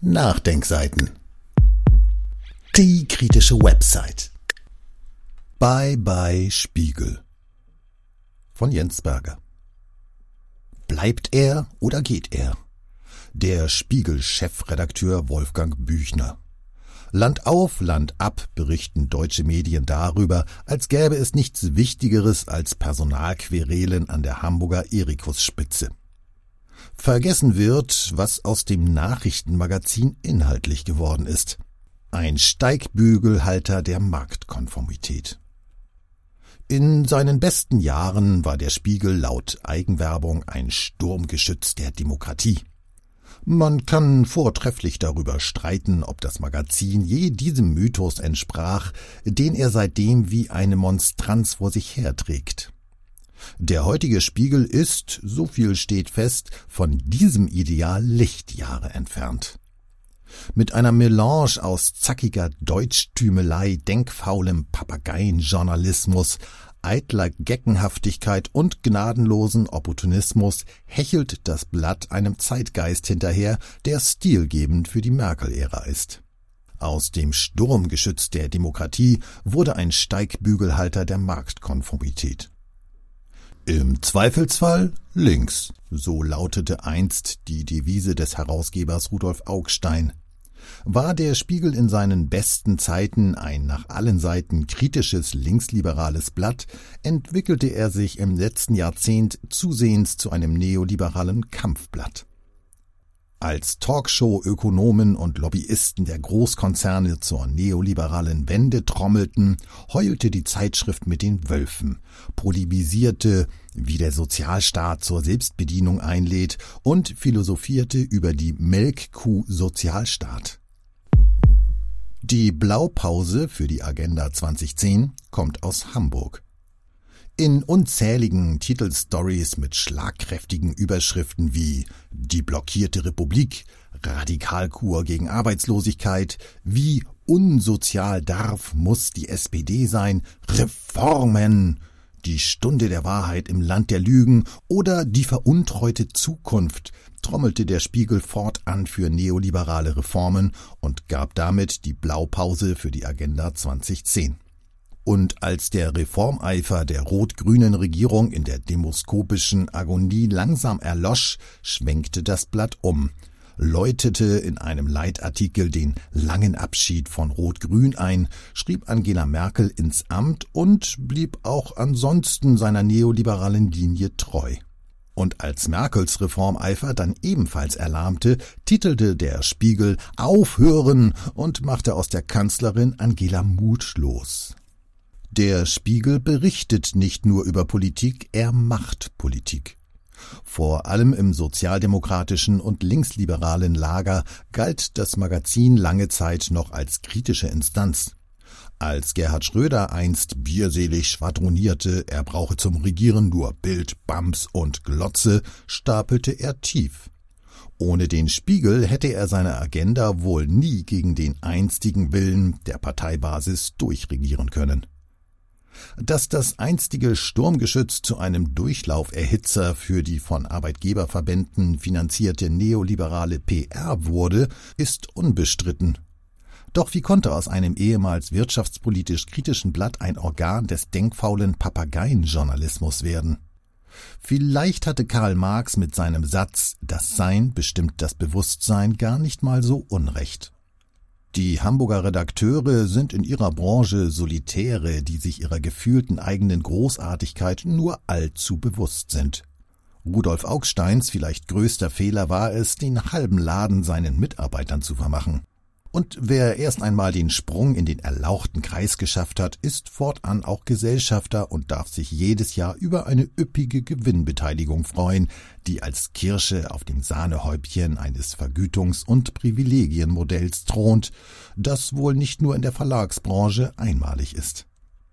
Nachdenkseiten. Die kritische Website. Bye bye Spiegel. Von Jens Berger. Bleibt er oder geht er? Der Spiegel-Chefredakteur Wolfgang Büchner. Land auf, Land ab berichten deutsche Medien darüber, als gäbe es nichts Wichtigeres als Personalquerelen an der Hamburger Erikus-Spitze. Vergessen wird, was aus dem Nachrichtenmagazin inhaltlich geworden ist. Ein Steigbügelhalter der Marktkonformität. In seinen besten Jahren war der Spiegel laut Eigenwerbung ein Sturmgeschütz der Demokratie. Man kann vortrefflich darüber streiten, ob das Magazin je diesem Mythos entsprach, den er seitdem wie eine Monstranz vor sich herträgt. Der heutige Spiegel ist, so viel steht fest, von diesem Ideal Lichtjahre entfernt. Mit einer Melange aus zackiger Deutschtümelei, denkfaulem Papageienjournalismus, eitler Geckenhaftigkeit und gnadenlosen Opportunismus hechelt das Blatt einem Zeitgeist hinterher, der stilgebend für die Merkel-Ära ist. Aus dem Sturmgeschütz der Demokratie wurde ein Steigbügelhalter der Marktkonformität. Im Zweifelsfall links, so lautete einst die Devise des Herausgebers Rudolf Augstein. War der Spiegel in seinen besten Zeiten ein nach allen Seiten kritisches linksliberales Blatt, entwickelte er sich im letzten Jahrzehnt zusehends zu einem neoliberalen Kampfblatt. Als Talkshow-Ökonomen und Lobbyisten der Großkonzerne zur neoliberalen Wende trommelten, heulte die Zeitschrift mit den Wölfen, polemisierte, wie der Sozialstaat zur Selbstbedienung einlädt, und philosophierte über die Melkkuh Sozialstaat. Die Blaupause für die Agenda 2010 kommt aus Hamburg. In unzähligen Titelstories mit schlagkräftigen Überschriften wie »Die blockierte Republik«, »Radikalkur gegen Arbeitslosigkeit«, »Wie unsozial muss die SPD sein«, »Reformen«, »Die Stunde der Wahrheit im Land der Lügen« oder »Die veruntreute Zukunft« trommelte der Spiegel fortan für neoliberale Reformen und gab damit die Blaupause für die Agenda 2010. Und als der Reformeifer der rot-grünen Regierung in der demoskopischen Agonie langsam erlosch, schwenkte das Blatt um, läutete in einem Leitartikel den langen Abschied von Rot-Grün ein, schrieb Angela Merkel ins Amt und blieb auch ansonsten seiner neoliberalen Linie treu. Und als Merkels Reformeifer dann ebenfalls erlahmte, titelte der Spiegel »Aufhören« und machte aus der Kanzlerin Angela mutlos. Der Spiegel berichtet nicht nur über Politik, er macht Politik. Vor allem im sozialdemokratischen und linksliberalen Lager galt das Magazin lange Zeit noch als kritische Instanz. Als Gerhard Schröder einst bierselig schwadronierte, er brauche zum Regieren nur Bild, Bams und Glotze, stapelte er tief. Ohne den Spiegel hätte er seine Agenda wohl nie gegen den einstigen Willen der Parteibasis durchregieren können. Dass das einstige Sturmgeschütz zu einem Durchlauferhitzer für die von Arbeitgeberverbänden finanzierte neoliberale PR wurde, ist unbestritten. Doch wie konnte aus einem ehemals wirtschaftspolitisch kritischen Blatt ein Organ des denkfaulen Papageienjournalismus werden? Vielleicht hatte Karl Marx mit seinem Satz »Das Sein bestimmt das Bewusstsein« gar nicht mal so unrecht. Die Hamburger Redakteure sind in ihrer Branche Solitäre, die sich ihrer gefühlten eigenen Großartigkeit nur allzu bewusst sind. Rudolf Augsteins vielleicht größter Fehler war es, den halben Laden seinen Mitarbeitern zu vermachen. Und wer erst einmal den Sprung in den erlauchten Kreis geschafft hat, ist fortan auch Gesellschafter und darf sich jedes Jahr über eine üppige Gewinnbeteiligung freuen, die als Kirsche auf dem Sahnehäubchen eines Vergütungs- und Privilegienmodells thront, das wohl nicht nur in der Verlagsbranche einmalig ist.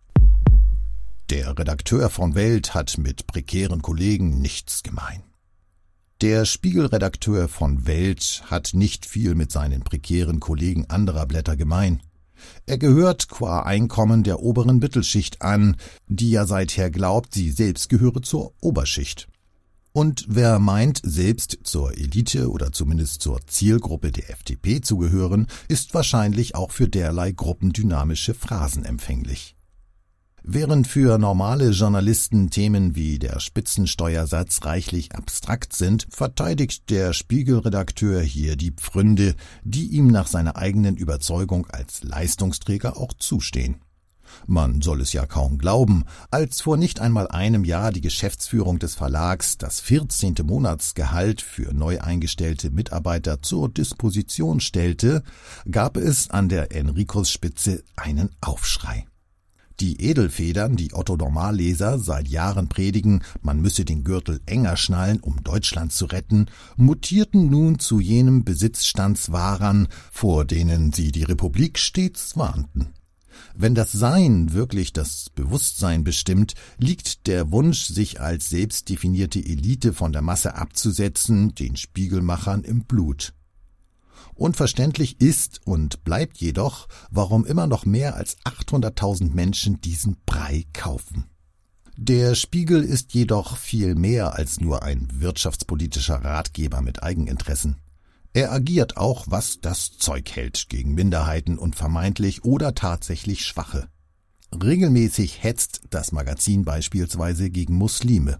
Der Redakteur von Welt hat mit prekären Kollegen nichts gemein. Der Spiegelredakteur von Welt hat nicht viel mit seinen prekären Kollegen anderer Blätter gemein. Er gehört qua Einkommen der oberen Mittelschicht an, die ja seither glaubt, sie selbst gehöre zur Oberschicht. Und wer meint, selbst zur Elite oder zumindest zur Zielgruppe der FDP zu gehören, ist wahrscheinlich auch für derlei gruppendynamische Phrasen empfänglich. Während für normale Journalisten Themen wie der Spitzensteuersatz reichlich abstrakt sind, verteidigt der Spiegel-Redakteur hier die Pfründe, die ihm nach seiner eigenen Überzeugung als Leistungsträger auch zustehen. Man soll es ja kaum glauben, als vor nicht einmal einem Jahr die Geschäftsführung des Verlags das 14. Monatsgehalt für neu eingestellte Mitarbeiter zur Disposition stellte, gab es an der Enricus-Spitze einen Aufschrei. Die Edelfedern, die Otto-Normalleser seit Jahren predigen, man müsse den Gürtel enger schnallen, um Deutschland zu retten, mutierten nun zu jenem Besitzstandswahrern, vor denen sie die Republik stets warnten. Wenn das Sein wirklich das Bewusstsein bestimmt, liegt der Wunsch, sich als selbstdefinierte Elite von der Masse abzusetzen, den Spiegelmachern im Blut. Unverständlich ist und bleibt jedoch, warum immer noch mehr als 800.000 Menschen diesen Brei kaufen. Der Spiegel ist jedoch viel mehr als nur ein wirtschaftspolitischer Ratgeber mit Eigeninteressen. Er agiert auch, was das Zeug hält, gegen Minderheiten und vermeintlich oder tatsächlich Schwache. Regelmäßig hetzt das Magazin beispielsweise gegen Muslime.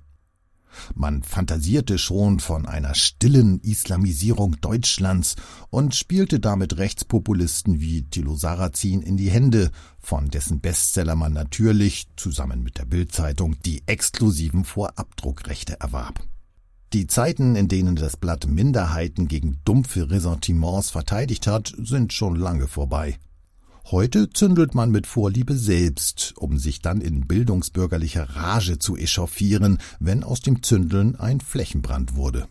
Man fantasierte schon von einer stillen Islamisierung Deutschlands und spielte damit Rechtspopulisten wie Thilo Sarrazin in die Hände, von dessen Bestseller man natürlich, zusammen mit der Bild-Zeitung, die exklusiven Vorabdruckrechte erwarb. Die Zeiten, in denen das Blatt Minderheiten gegen dumpfe Ressentiments verteidigt hat, sind schon lange vorbei. Heute zündelt man mit Vorliebe selbst, um sich dann in bildungsbürgerlicher Rage zu echauffieren, wenn aus dem Zündeln ein Flächenbrand wurde.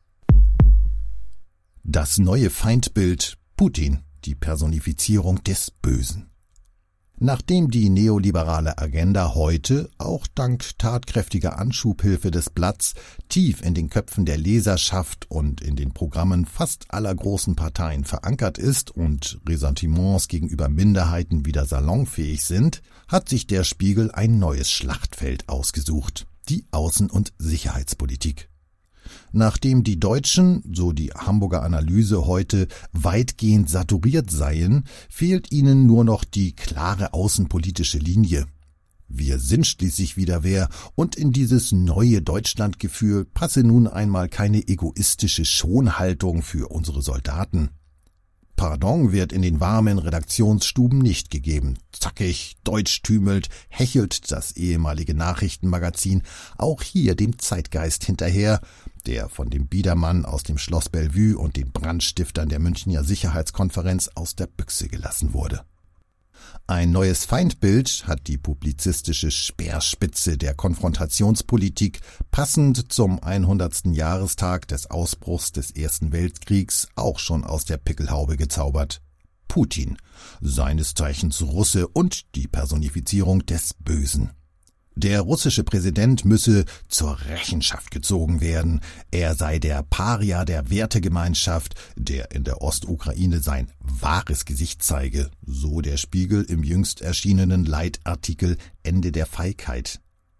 Das neue Feindbild Putin, die Personifizierung des Bösen. Nachdem die neoliberale Agenda heute, auch dank tatkräftiger Anschubhilfe des Blatts, tief in den Köpfen der Leserschaft und in den Programmen fast aller großen Parteien verankert ist und Ressentiments gegenüber Minderheiten wieder salonfähig sind, hat sich der Spiegel ein neues Schlachtfeld ausgesucht: die Außen- und Sicherheitspolitik. Nachdem die Deutschen, so die Hamburger Analyse heute, weitgehend saturiert seien, fehlt ihnen nur noch die klare außenpolitische Linie. Wir sind schließlich wieder wer, und in dieses neue Deutschlandgefühl passe nun einmal keine egoistische Schonhaltung für unsere Soldaten. Pardon wird in den warmen Redaktionsstuben nicht gegeben. Zackig, deutschtümelnd hechelt das ehemalige Nachrichtenmagazin auch hier dem Zeitgeist hinterher, der von dem Biedermann aus dem Schloss Bellevue und den Brandstiftern der Münchner Sicherheitskonferenz aus der Büchse gelassen wurde. Ein neues Feindbild hat die publizistische Speerspitze der Konfrontationspolitik passend zum 100. Jahrestag des Ausbruchs des Ersten Weltkriegs auch schon aus der Pickelhaube gezaubert: Putin, seines Zeichens Russe und die Personifizierung des Bösen. Der russische Präsident müsse zur Rechenschaft gezogen werden. Er sei der Paria der Wertegemeinschaft, der in der Ostukraine sein wahres Gesicht zeige, so der Spiegel im jüngst erschienenen Leitartikel Ende der Feigheit.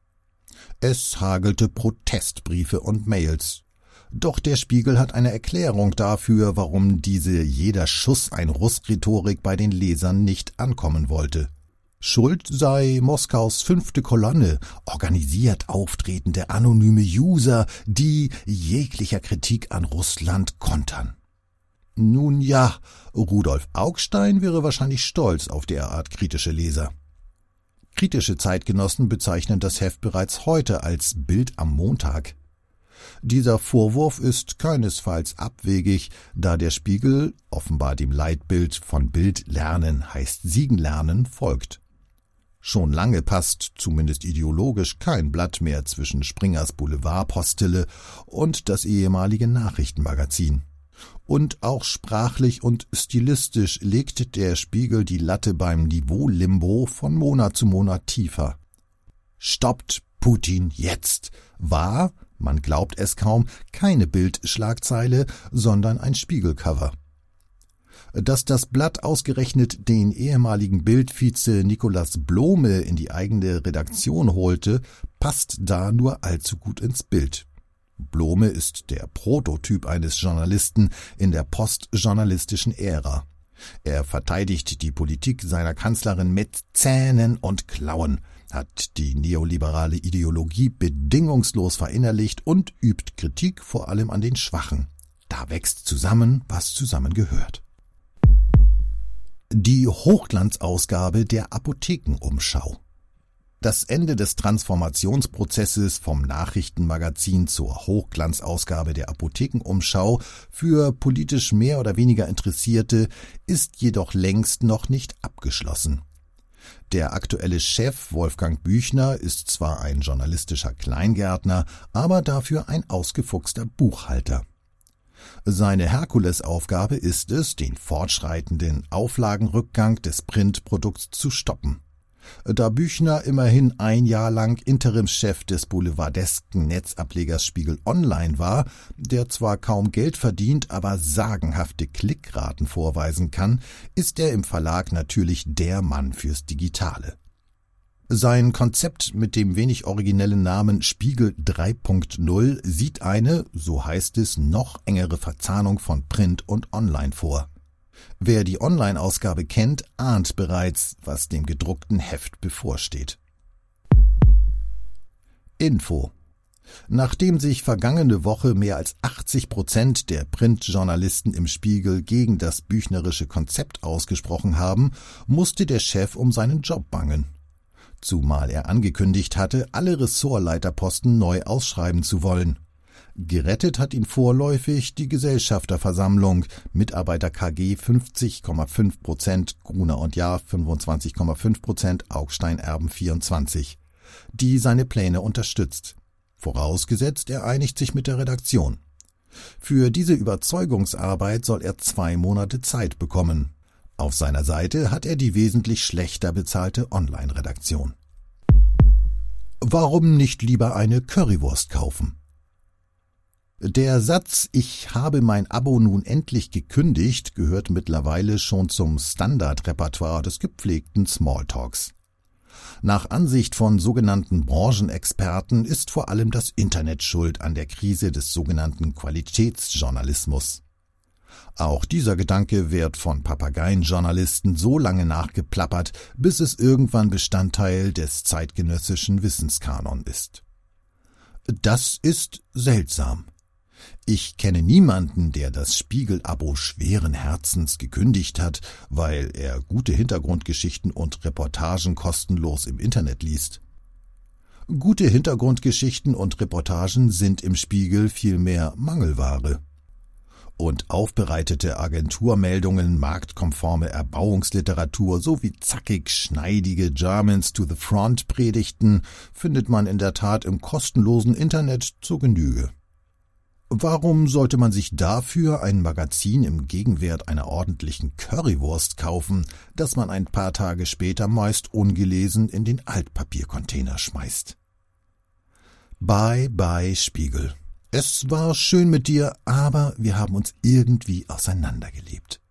Es hagelte Protestbriefe und Mails. Doch der Spiegel hat eine Erklärung dafür, warum diese jeder Schuss ein Russ-Rhetorik bei den Lesern nicht ankommen wollte. Schuld sei Moskaus 5. Kolonne, organisiert auftretende anonyme User, die jeglicher Kritik an Russland kontern. Nun ja, Rudolf Augstein wäre wahrscheinlich stolz auf derart kritische Leser. Kritische Zeitgenossen bezeichnen das Heft bereits heute als Bild am Montag. Dieser Vorwurf ist keinesfalls abwegig, da der Spiegel offenbar dem Leitbild von Bild lernen heißt Siegen lernen folgt. Schon lange passt, zumindest ideologisch, kein Blatt mehr zwischen Springers Boulevardpostille und das ehemalige Nachrichtenmagazin. Und auch sprachlich und stilistisch legt der Spiegel die Latte beim Niveau-Limbo von Monat zu Monat tiefer. Stoppt Putin jetzt war, man glaubt es kaum, keine Bildschlagzeile, sondern ein Spiegelcover. Dass das Blatt ausgerechnet den ehemaligen Bildvize Nikolaus Blome in die eigene Redaktion holte, passt da nur allzu gut ins Bild. Blome ist der Prototyp eines Journalisten in der postjournalistischen Ära. Er verteidigt die Politik seiner Kanzlerin mit Zähnen und Klauen, hat die neoliberale Ideologie bedingungslos verinnerlicht und übt Kritik vor allem an den Schwachen. Da wächst zusammen, was zusammengehört. Die Hochglanzausgabe der Apothekenumschau. Das Ende des Transformationsprozesses vom Nachrichtenmagazin zur Hochglanzausgabe der Apothekenumschau für politisch mehr oder weniger Interessierte ist jedoch längst noch nicht abgeschlossen. Der aktuelle Chef Wolfgang Büchner ist zwar ein journalistischer Kleingärtner, aber dafür ein ausgefuchster Buchhalter. Seine Herkulesaufgabe ist es, den fortschreitenden Auflagenrückgang des Printprodukts zu stoppen. Da Büchner immerhin ein Jahr lang Interimschef des boulevardesken Netzablegers Spiegel Online war, der zwar kaum Geld verdient, aber sagenhafte Klickraten vorweisen kann, ist er im Verlag natürlich der Mann fürs Digitale. Sein Konzept mit dem wenig originellen Namen Spiegel 3.0 sieht eine, so heißt es, noch engere Verzahnung von Print und Online vor. Wer die Online-Ausgabe kennt, ahnt bereits, was dem gedruckten Heft bevorsteht. Info: Nachdem sich vergangene Woche mehr als 80% der Printjournalisten im Spiegel gegen das büchnerische Konzept ausgesprochen haben, musste der Chef um seinen Job bangen. Zumal er angekündigt hatte, alle Ressortleiterposten neu ausschreiben zu wollen. Gerettet hat ihn vorläufig die Gesellschafterversammlung, Mitarbeiter KG 50,5%, Gruner und Jahr 25,5%, Augstein Erben 24%, die seine Pläne unterstützt. Vorausgesetzt, er einigt sich mit der Redaktion. Für diese Überzeugungsarbeit soll er 2 Monate Zeit bekommen. Auf seiner Seite hat er die wesentlich schlechter bezahlte Online-Redaktion. Warum nicht lieber eine Currywurst kaufen? Der Satz »Ich habe mein Abo nun endlich gekündigt« gehört mittlerweile schon zum Standardrepertoire des gepflegten Smalltalks. Nach Ansicht von sogenannten Branchenexperten ist vor allem das Internet schuld an der Krise des sogenannten Qualitätsjournalismus. Auch dieser Gedanke wird von Papageienjournalisten so lange nachgeplappert, bis es irgendwann Bestandteil des zeitgenössischen Wissenskanon ist. Das ist seltsam. Ich kenne niemanden, der das Spiegel-Abo schweren Herzens gekündigt hat, weil er gute Hintergrundgeschichten und Reportagen kostenlos im Internet liest. Gute Hintergrundgeschichten und Reportagen sind im Spiegel vielmehr Mangelware. Und aufbereitete Agenturmeldungen, marktkonforme Erbauungsliteratur sowie zackig schneidige Germans to the Front Predigten findet man in der Tat im kostenlosen Internet zur Genüge. Warum sollte man sich dafür ein Magazin im Gegenwert einer ordentlichen Currywurst kaufen, das man ein paar Tage später meist ungelesen in den Altpapiercontainer schmeißt? Bye bye Spiegel. Es war schön mit dir, aber wir haben uns irgendwie auseinandergelebt.